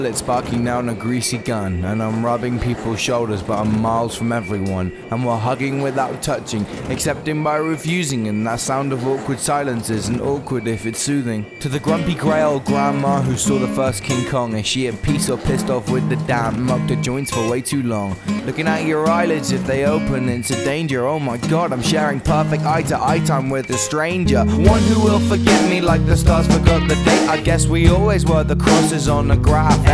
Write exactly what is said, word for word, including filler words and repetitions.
It's sparking down a greasy gun, and I'm rubbing people's shoulders, but I'm miles from everyone. And we're hugging without touching, accepting by refusing, and that sound of awkward silence isn't awkward if it's soothing. To the grumpy grey old grandma who saw the first King Kong, is she at peace or pissed off with the damn mucked her joints for way too long? Looking at your eyelids, if they open into danger. Oh my god, I'm sharing perfect eye to eye time with a stranger, one who will forget me like the stars forgot the date. I guess we always were the crosses on a graph.